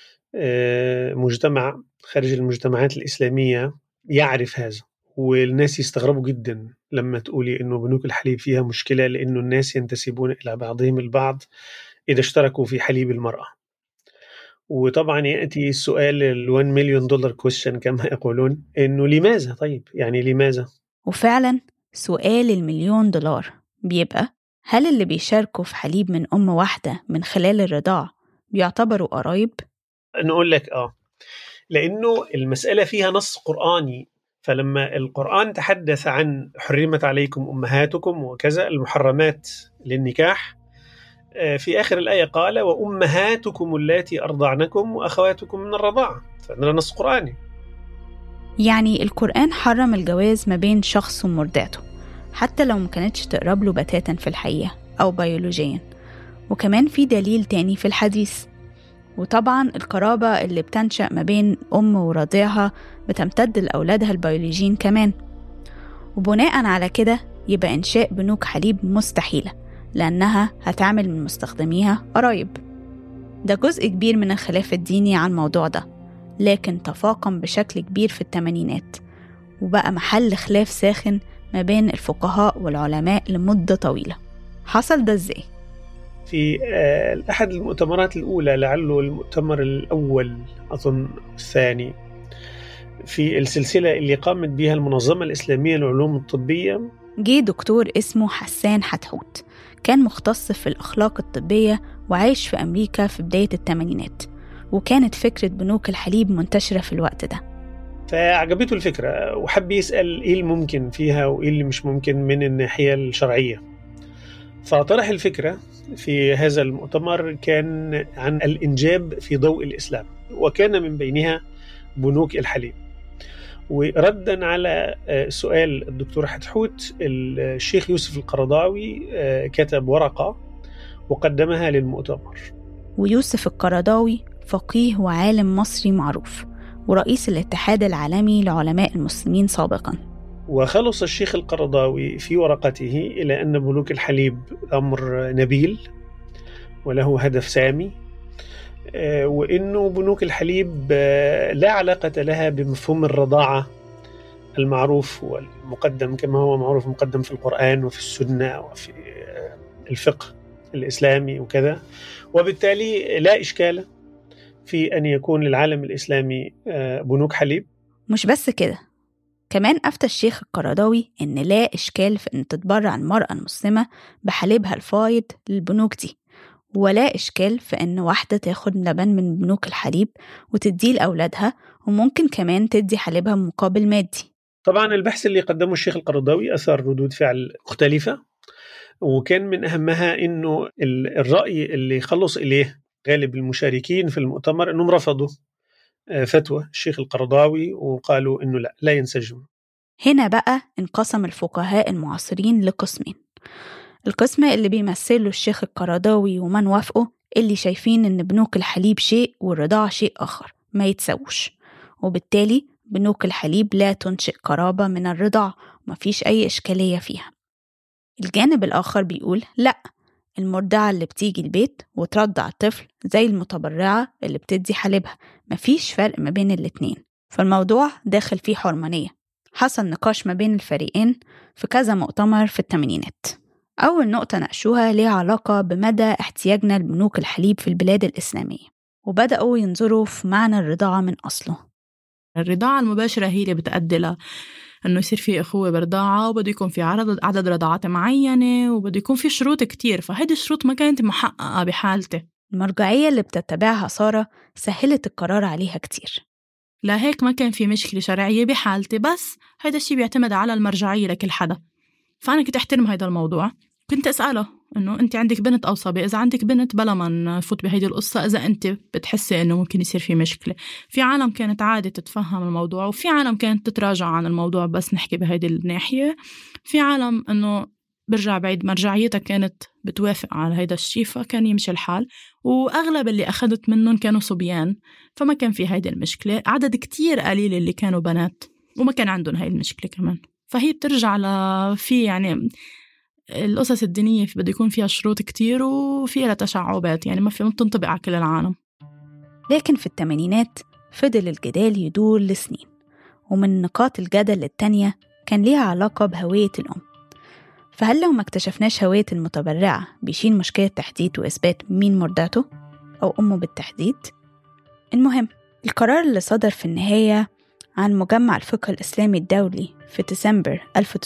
مجتمع خارج المجتمعات الإسلامية يعرف هذا، والناس يستغربوا جدا لما تقولي إنه بنوك الحليب فيها مشكلة، لأنه الناس ينتسبون إلى بعضهم البعض إذا اشتركوا في حليب المرأة. وطبعا يأتي السؤال $1 مليون question كما يقولون، إنه لماذا؟ طيب يعني لماذا؟ وفعلا سؤال $1 مليون بيبقى هل اللي بيشاركوا في حليب من أم واحدة من خلال الرضاعة بيعتبروا قرايب؟ نقول لك لأنه المسألة فيها نص قرآني. فلما القرآن تحدث عن حرمت عليكم أمهاتكم وكذا المحرمات للنكاح، في آخر الآية قال وأمهاتكم اللاتي أرضعنكم وأخواتكم من الرضاعة، فعندنا نص قرآني. يعني القرآن حرم الجواز ما بين شخص ومرضعته حتى لو ما كانتش تقرب له بتاتا في الحقيقة أو بيولوجيا. وكمان في دليل تاني في الحديث، وطبعا القرابة اللي بتنشأ ما بين أم ورضيعها بتمتد لأولادها البيولوجيين كمان. وبناء على كده يبقى إنشاء بنوك حليب مستحيلة، لأنها هتعمل من مستخدميها قرايب. ده جزء كبير من الخلاف الديني عن الموضوع ده، لكن تفاقم بشكل كبير في الثمانينات وبقى محل خلاف ساخن ما بين الفقهاء والعلماء لمدة طويلة. حصل ده إزاي؟ في أحد المؤتمرات الأولى، لعله المؤتمر الأول أظن الثاني في السلسلة اللي قامت بها المنظمة الإسلامية للعلوم الطبية، جه دكتور اسمه حسان حتحوت، كان مختص في الأخلاق الطبية وعايش في أمريكا في بداية الثمانينات، وكانت فكرة بنوك الحليب منتشرة في الوقت ده. فعجبته الفكرة وحب يسأل إيه الممكن فيها وإيه اللي مش ممكن من الناحية الشرعية. فطرح الفكرة في هذا المؤتمر كان عن الإنجاب في ضوء الإسلام، وكان من بينها بنوك الحليب. وردا على سؤال الدكتور حتحوت، الشيخ يوسف القرضاوي كتب ورقة وقدمها للمؤتمر. ويوسف القرضاوي فقيه وعالم مصري معروف، ورئيس الاتحاد العالمي لعلماء المسلمين سابقا. وخلص الشيخ القرضاوي في ورقته إلى أن بنوك الحليب أمر نبيل وله هدف سامي، وإنه بنوك الحليب لا علاقة لها بمفهوم الرضاعة المعروف والمقدم كما هو معروف مقدم في القرآن وفي السنة وفي الفقه الإسلامي وكذا، وبالتالي لا إشكال في أن يكون للعالم الإسلامي بنوك حليب. مش بس كده، كمان أفتى الشيخ القرضاوي إن لا إشكال في أن تتبرع المرأة المسلمة بحليبها الفايض للبنوك دي، ولا إشكال في أن واحدة تاخد لبن من بنوك الحليب وتديه لأولادها، وممكن كمان تدي حليبها مقابل مادي. طبعا البحث اللي قدمه الشيخ القرضاوي أثار ردود فعل مختلفة، وكان من أهمها أنه الرأي اللي خلص إليه غالب المشاركين في المؤتمر أنهم رفضوا فتوى الشيخ القرضاوي وقالوا أنه لا ينسجم. هنا بقى انقسم الفقهاء المعاصرين لقسمين. القسم اللي بيمثله الشيخ القرضاوي ومن وافقه، اللي شايفين إن بنوك الحليب شيء والرضاعة شيء آخر ما يتسوش، وبالتالي بنوك الحليب لا تنشئ قرابة من الرضاعة ومفيش أي إشكالية فيها. الجانب الآخر بيقول لأ، المرضعة اللي بتيجي البيت وترضع الطفل زي المتبرعة اللي بتدي حليبها، مفيش فرق ما بين الاتنين، فالموضوع داخل فيه حرمانية. حصل نقاش ما بين الفريقين في كذا مؤتمر في الثمانينات. أول نقطة ناقشوها ليها علاقة بمدى احتياجنا لبنوك الحليب في البلاد الإسلامية، وبدأوا ينظروا في معنى الرضاعة من أصله. الرضاعة المباشرة هي اللي بتأدي له إنه يصير في أخوة برضاعة، وبده يكون في عدد رضاعات معينة، وبده يكون في شروط كتير، فهذه الشروط ما كانت محققة بحالته. المرجعية اللي بتتبعها سارة سهلت القرار عليها كتير، لا هيك ما كان في مشكلة شرعية بحالتي، بس هذا الشيء بيعتمد على المرجعية لكل حدا. فأنا كنت أحترم هذا الموضوع، كنت أسأله إنه أنت عندك بنت أو صبي، إذا عندك بنت بلا ما نفوت بهيدي القصة، إذا أنت بتحسي إنه ممكن يصير في مشكلة. في عالم كانت عادي تتفهم الموضوع، وفي عالم كانت تتراجع عن الموضوع، بس نحكي بهيدي الناحية. في عالم إنه برجع بعيد مرجعيتها كانت بتوافق على هيدا الشيء، فكان يمشي الحال. وأغلب اللي أخذت منهم كانوا صبيان، فما كان في هيدي المشكلة. عدد كتير قليل اللي كانوا بنات وما كان عندهم هاي المشكلة كمان. فهي بترجع في يعني القصص الدينية بده يكون فيها شروط كتير وفيها تشعبات، يعني ما بتنطبق على كل العالم. لكن في الثمانينات فضل الجدال يدور لسنين، ومن نقاط الجدل التانية كان ليها علاقة بهوية الأم. فهل لو ما اكتشفناش هوية المتبرعة بيشيل مشكلة تحديد وإثبات مين مرضعته أو أمه بالتحديد؟ المهم، القرار اللي صدر في النهاية عن مجمع الفقه الإسلامي الدولي في ديسمبر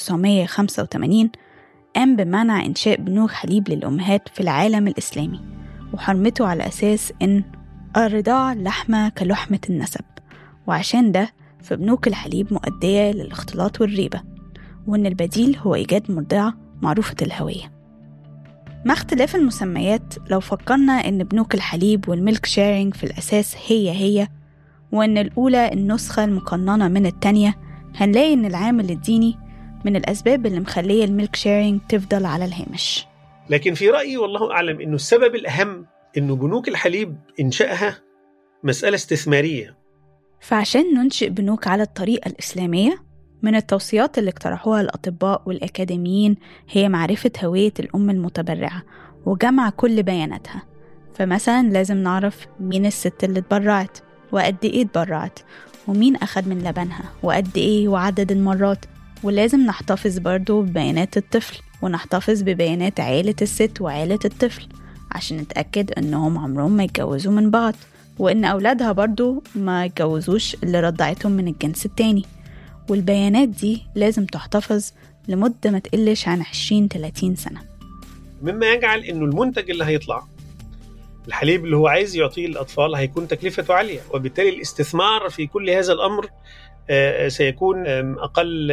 1985 قام بمنع إنشاء بنوك حليب للأمهات في العالم الإسلامي، وحرمته على أساس إن الرضاعة لحمة كلحمة النسب، وعشان ده فبنوك الحليب مؤدية للاختلاط والريبة، وإن البديل هو إيجاد مرضعة معروفة الهوية. مع اختلاف المسميات، لو فكرنا إن بنوك الحليب والميلك شيرينج في الأساس هي وإن الأولى النسخة المقننة من التانية، هنلاقي إن العامل الديني من الأسباب اللي مخلية الميلك شيرينج تفضل على الهامش. لكن في رأيي والله أعلم إنه السبب الأهم إنه بنوك الحليب إنشائها مسألة استثمارية. فعشان ننشئ بنوك على الطريقة الإسلامية، من التوصيات اللي اقترحوها الأطباء والأكاديميين هي معرفة هوية الأم المتبرعة وجمع كل بياناتها. فمثلا لازم نعرف مين الست اللي اتبرعت وقد إيه اتبرعت، ومين أخد من لبنها وقد إيه وعدد المرات، ولازم نحتفظ برضو ببيانات الطفل، ونحتفظ ببيانات عائلة الست وعائلة الطفل عشان نتأكد إنهم عمرهم ما يتجوزوا من بعض، وإن أولادها برضو ما يتجوزوش اللي رضعتهم من الجنس التاني. والبيانات دي لازم تحتفظ لمدة ما تقلش عن 20-30 سنة، مما يجعل إنه المنتج اللي هيطلع الحليب اللي هو عايز يعطيه الأطفال هيكون تكلفته عالية، وبالتالي الاستثمار في كل هذا الأمر سيكون أقل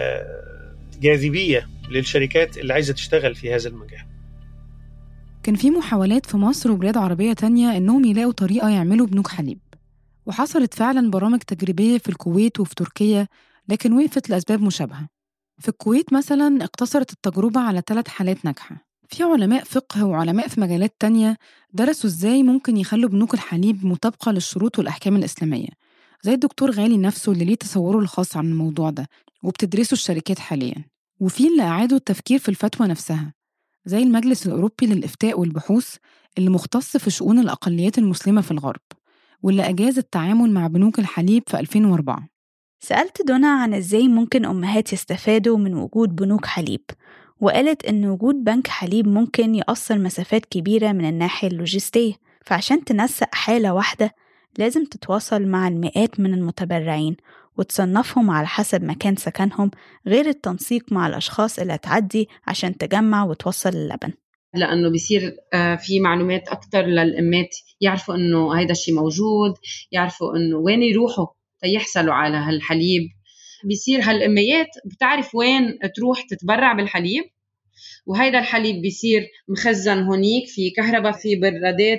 جاذبية للشركات اللي عايزة تشتغل في هذا المجال. كان في محاولات في مصر وبلاد عربية تانية إنهم يلاقوا طريقة يعملوا بنوك حليب، وحصلت فعلا برامج تجريبية في الكويت وفي تركيا، لكن وقفت لأسباب مشابهة. في الكويت مثلا اقتصرت التجربة على 3 حالات ناجحة. في علماء فقه وعلماء في مجالات تانية درسوا إزاي ممكن يخلوا بنوك الحليب مطابقة للشروط والأحكام الإسلامية، زي الدكتور غالي نفسه اللي ليه تصوره الخاص عن الموضوع ده وبتدرسه الشركات حاليا. وفي اللي أعادوا التفكير في الفتوى نفسها، زي المجلس الأوروبي للإفتاء والبحوث اللي مختص في شؤون الأقليات المسلمة في الغرب، واللي أجاز التعامل مع بنوك الحليب في 2004. سألت دونا عن إزاي ممكن أمهات يستفادوا من وجود بنوك حليب، وقالت إن وجود بنك حليب ممكن يقصر مسافات كبيرة من الناحية اللوجستية، فعشان تنسق حالة واحدة لازم تتواصل مع المئات من المتبرعين وتصنفهم على حسب مكان سكنهم، غير التنسيق مع الأشخاص اللي هتعدي عشان تجمع وتوصل اللبن، لأنه بيصير في معلومات أكتر للأمات، يعرفوا إنه هيدا الشيء موجود، يعرفوا إنه وين يروحوا يحصلوا على هالحليب. بيصير هالأميات بتعرف وين تروح تتبرع بالحليب، وهيدا الحليب بيصير مخزن هونيك في كهرباء في برادات،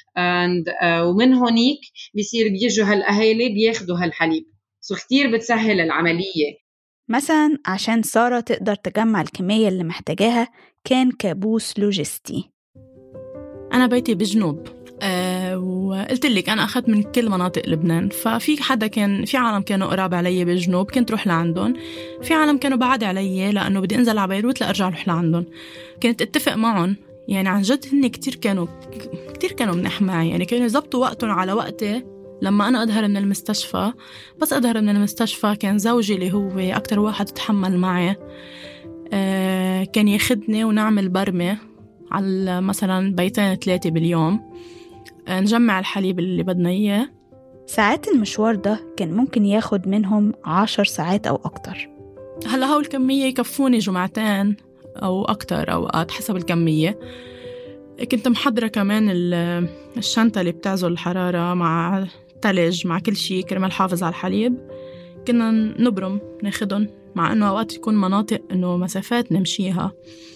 ومن هونيك بيصير بيجوا هالأهالي بياخدوا هالحليب، سو كتير بتسهل العملية. مثلا عشان سارة تقدر تجمع الكمية اللي محتاجاها كان كابوس لوجستي. أنا بيتي بجنوب، وقلت لك أنا أخذت من كل مناطق لبنان، ففي حدا كان في عالم كانوا قراب علي بجنوب كنت روح لعندهم، في عالم كانوا بعد علي لأنه بدي أنزل على بيروت لأرجع روح لعندهم. كنت اتفق معهم، يعني عن جد هن كتير كانوا منح معي، يعني كانوا يزبطوا وقتهم على وقتي. لما أنا أظهر من المستشفى، بس أظهر من المستشفى كان زوجي اللي هو أكتر واحد تحمل معي، كان ياخدني ونعمل برمة على مثلا 2-3 باليوم، نجمع الحليب اللي بدنا إياه. ساعات المشوار ده كان ممكن ياخد منهم 10 ساعات أو أكتر. هلا هاو الكمية يكفوني جمعتين أو أكتر أوقات حسب الكمية. كنت محضرة كمان الشنطة اللي بتعزل الحرارة مع تلج مع كل شيء كرمال حافظ على الحليب. كنا نبرم ناخدهم، مع أنه أوقات يكون مناطق أنه مسافات نمشيها،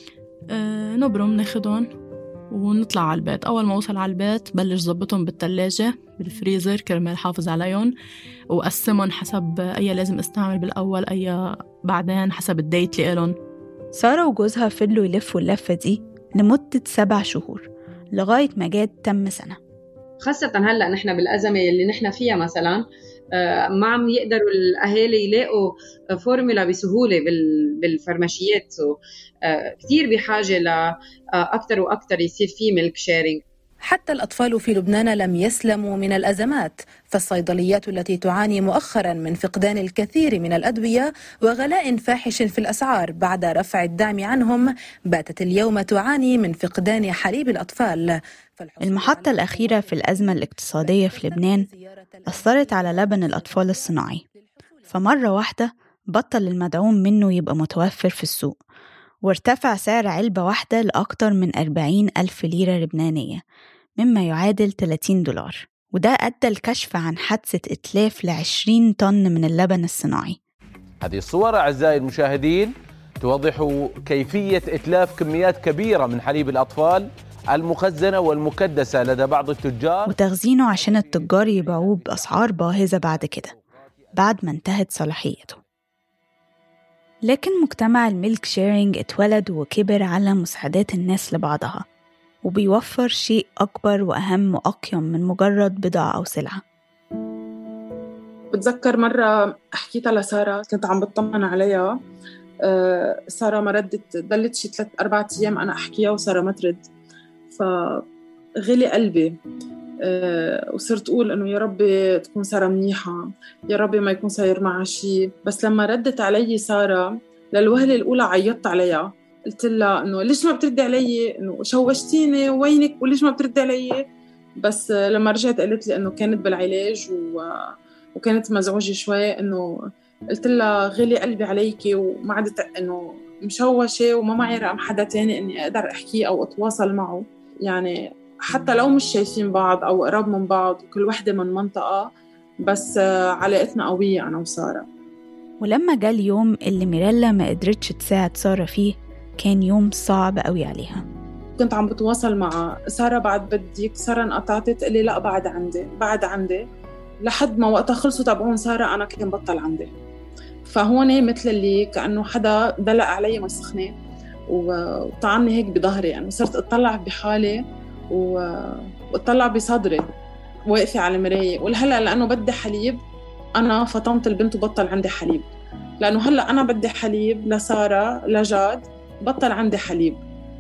نبرم ناخدهم ونطلع على البيت. أول ما وصل على البيت بلش زبطهم بالثلاجة بالفريزر كرمال حافظ عليهم، وقسمهم حسب أي لازم استعمل بالأول أي بعدين حسب الديت اللي لهم. سارة وجوزها فضلوا يلفوا اللفة دي لمدة 7 شهور لغاية ما جات تم سنة. خاصة هلأ نحن بالأزمة اللي نحن فيها مثلا، ما عم يقدروا الأهالي يلاقوا فورمولا بسهولة بالفرماشيات، كتير بحاجة لأكتر وأكتر يصير فيه ميلك شيرينج. حتى الأطفال في لبنان لم يسلموا من الأزمات، فالصيدليات التي تعاني مؤخرا من فقدان الكثير من الأدوية وغلاء فاحش في الأسعار بعد رفع الدعم عنهم، باتت اليوم تعاني من فقدان حليب الأطفال. المحطة الأخيرة في الأزمة الاقتصادية في لبنان أثرت على لبن الأطفال الصناعي، فمرة واحدة بطل المدعوم منه يبقى متوفر في السوق، وارتفع سعر علبة واحدة لأكتر من 40,000 ليرة لبنانية، مما يعادل $30. وده أدى الكشف عن حادثة إتلاف ل20 طن من اللبن الصناعي. هذه الصور أعزائي المشاهدين توضح كيفية إتلاف كميات كبيرة من حليب الأطفال المخزنة والمكدسة لدى بعض التجار، وتخزينه عشان التجار يبيعوه بأسعار باهظة بعد كده بعد ما انتهت صلاحيته. لكن مجتمع الميلك شيرينج اتولد وكبر على مساعدات الناس لبعضها، وبيوفر شيء أكبر وأهم وأقيم من مجرد بضاعة أو سلعة. بتذكر مرة حكيتها لسارة، كنت عم بطمن عليها، سارة ما ردت، ضلت شي 3-4 أيام أنا أحكيها وسارة ما ترد، فغلي قلبي، وصرت أقول إنه يا ربي تكون سارة منيحة، يا ربي ما يكون صاير معها شيء. بس لما ردت علي سارة للوهلة الأولى عيطت عليها، قلت لها إنه ليش ما بتردي علي، إنه شوشتيني وينك وليش ما بتردي علي. بس لما رجعت قالت لي إنه كانت بالعلاج وكانت مزعوجة شوي، إنه قلت لها غلي قلبي عليكي وما عدت إنه مشوشة وما معي رقم حدا تاني إني أقدر أحكيه أو أتواصل معه. يعني حتى لو مش شايفين بعض أو قراب من بعض وكل وحدة من منطقة، بس علاقتنا قوية أنا وسارة. ولما جاء اليوم اللي ميريلا ما قدرتش تساعد سارة فيه، كان يوم صعب قوي عليها. كنت عم بتواصل مع سارة بعد بديك، سارة انقطعت، تقلي لا بعد عندي لحد ما وقتها خلصوا تبعون سارة أنا كان بطل عندي. فهون مثل اللي كأنه حدا دلق علي مسخنة وطعني هيك بظهري، يعني صرت أطلع بحالي وأطلع بصدري واقفة على المراية. والهلأ لأنه بدي حليب أنا فطمت البنت وبطل عندي حليب، لأنه هلأ أنا بدي حليب لسارة لجاد بطل عندي حليب.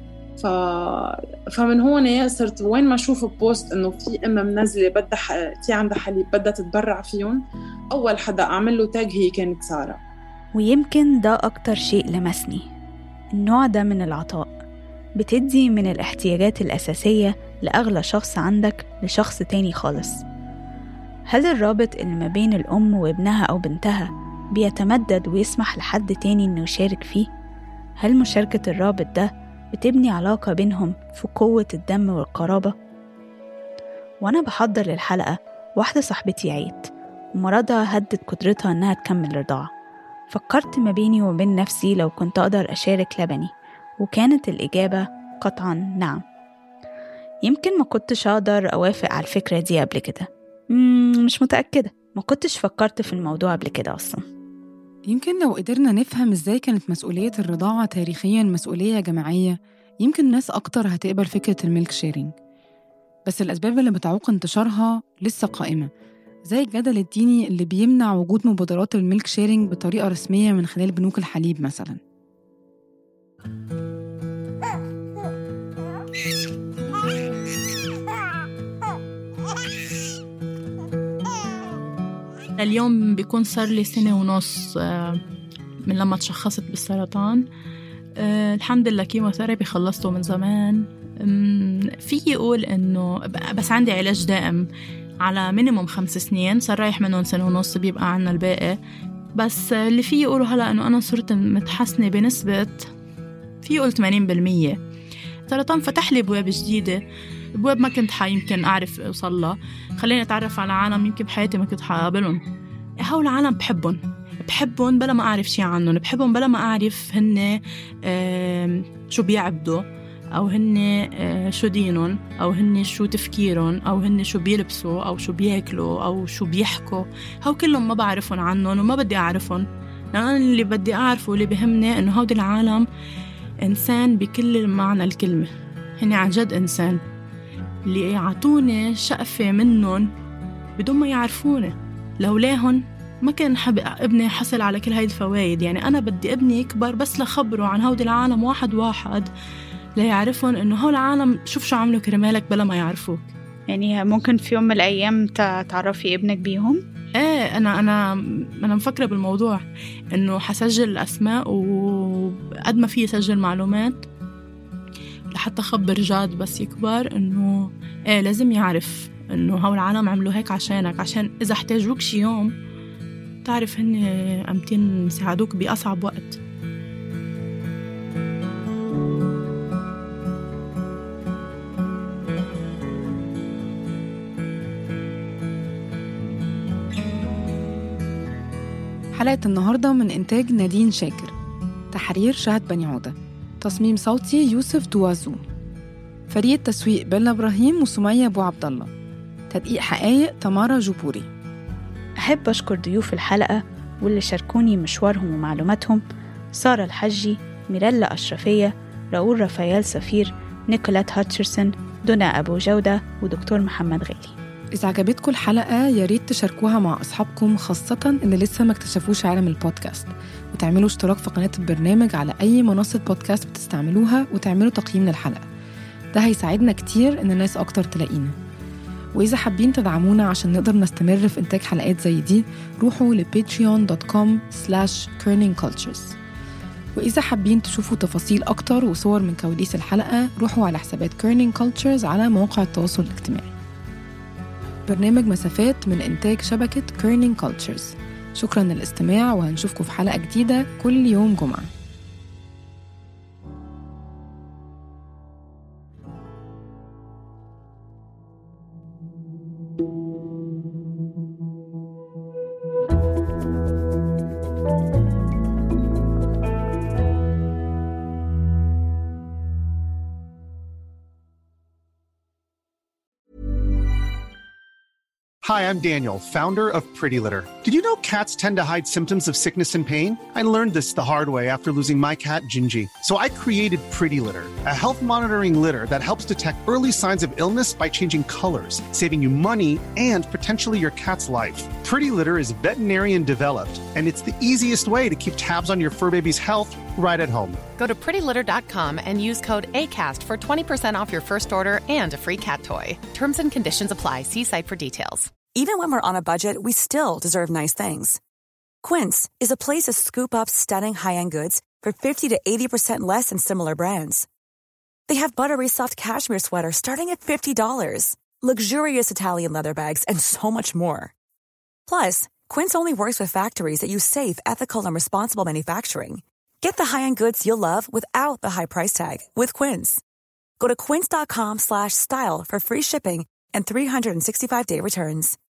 فمن هون صرت وين ما أشوف بوست إنه في أم منزلة بدها في عندها حليب بدها تتبرع فيهم، أول حدا أعمل له تاج هي كانت سارة. ويمكن ده أكتر شيء لمسني، النوع ده من العطاء، بتدي من الاحتياجات الأساسية لأغلى شخص عندك لشخص تاني خالص. هل الرابط اللي ما بين الأم وابنها أو بنتها بيتمدد ويسمح لحد تاني إنه يشارك فيه؟ هل مشاركة الرابط ده بتبني علاقة بينهم في قوة الدم والقرابة؟ وأنا بحضر للحلقة، واحدة صاحبتي عيت ومرضها هدد قدرتها إنها تكمل رضاعة. فكرت ما بيني وبين نفسي لو كنت أقدر أشارك لبني، وكانت الإجابة قطعاً نعم. يمكن ما كنتش أقدر أوافق على الفكرة دي قبل كده، مش متأكدة، ما كنتش فكرت في الموضوع قبل كده أصلاً. يمكن لو قدرنا نفهم إزاي كانت مسؤولية الرضاعة تاريخياً مسؤولية جماعية، يمكن ناس أكتر هتقبل فكرة الميلك شيرينج. بس الأسباب اللي بتعوق انتشارها لسه قائمة، زي الجدل الديني اللي بيمنع وجود مبادرات الميلك شيرينج بطريقة رسمية من خلال بنوك الحليب مثلاً. اليوم بيكون صار لي 1.5 سنة من لما تشخصت بالسرطان. الحمد لله كيموثيرابي خلصته من زمان. في يقول إنه بس عندي علاج دائم على مينيموم 5 سنين، صار رايح منهم 1.5 سنة، بيبقى عنا الباقي. بس اللي فيه يقولوا هلأ إنه أنا صرت متحسنة بنسبة في يقول 80%. السرطان فتح لي أبواب جديدة، أبواب ما كنت يمكن أعرف أوصلها، خليني أتعرف على عالم يمكن بحياتي ما كنت حقابلهم. هول العالم بحبهم بلا ما أعرف شيء عنهم، بحبهم بلا ما أعرف هن شو بيعبدوا، أو هن شو دينهم، أو هن شو تفكيرهم، أو هن شو بيلبسوا، أو شو بياكلوا، أو شو بيحكوا. هاو كلهم ما بعرفهم عنهم وما بدي أعرفهم، لأن أنا اللي بدي أعرفه واللي بهمني إنه هود العالم إنسان بكل معنى الكلمة، هن عن جد إنسان. اللي يعطوني شقفة منهم بدون ما يعرفوني، لولاهن ما كان ابني حصل على كل هاي الفوائد. يعني أنا بدي ابني يكبر بس لخبره عن هود العالم واحد ليعرفون إنه هول العالم شوف شو عملوا كرمالك بلا ما يعرفوك. يعني ممكن في يوم من الأيام تعرفي ابنك بيهم؟ ايه، أنا مفكرة بالموضوع إنه حسجل الأسماء، وقد ما فيه سجل معلومات لحتى خبر جاد بس يكبر إنه إيه لازم يعرف إنه هول العالم عملوا هيك عشانك، عشان إذا احتاجوك شي يوم تعرف هن أمتين يساعدوك بأصعب وقت. حلقة النهاردة من إنتاج نادين شاكر، تحرير شهد بني عودة، تصميم صوتي يوسف دوازو، فريق تسويق بيلا إبراهيم وسمية أبو عبد الله، تدقيق حقائق تمارا جبوري. أحب أشكر ضيوف الحلقة واللي شاركوني مشوارهم ومعلوماتهم: سارة الحجي، ميريلا أشرفية، راؤول رافائيل سفير، نيكولات هاتشرسون، دنا أبو جودة، ودكتور محمد غالي. إذا عجبتكم الحلقة ياريت تشاركوها مع أصحابكم، خاصة اللي لسه ما اكتشفوش عالم البودكاست، وتعملوا اشتراك في قناة البرنامج على أي منصة بودكاست بتستعملوها، وتعملوا تقييم للحلقة. ده هيساعدنا كتير إن الناس أكتر تلاقينا. وإذا حابين تدعمونا عشان نقدر نستمر في إنتاج حلقات زي دي، روحوا ل patreon.com/kerningcultures. وإذا حابين تشوفوا تفاصيل أكتر وصور من كواليس الحلقة، روحوا على حسابات Kerning Cultures على مواقع التواصل الاجتماعي. برنامج مسافات من إنتاج شبكة Kerning Cultures. شكراً للاستماع، وهنشوفكم في حلقة جديدة كل يوم جمعة. Hi, I'm Daniel, founder of Pretty Litter. Did you know cats tend to hide symptoms of sickness and pain? I learned this the hard way after losing my cat, Gingy. So I created Pretty Litter, a health monitoring litter that helps detect early signs of illness by changing colors, saving you money and potentially your cat's life. Pretty Litter is veterinarian developed, and it's the easiest way to keep tabs on your fur baby's health right at home. Go to prettylitter.com and use code ACAST for 20% off your first order and a free cat toy. Terms and conditions apply. See site for details. Even when we're on a budget, we still deserve nice things. Quince is a place to scoop up stunning high-end goods for 50 to 80% less than similar brands. They have buttery soft cashmere sweaters starting at $50, luxurious Italian leather bags, and so much more. Plus, Quince only works with factories that use safe, ethical, and responsible manufacturing. Get the high-end goods you'll love without the high price tag with Quince. Go to quince.com/style for free shipping and 365-day returns.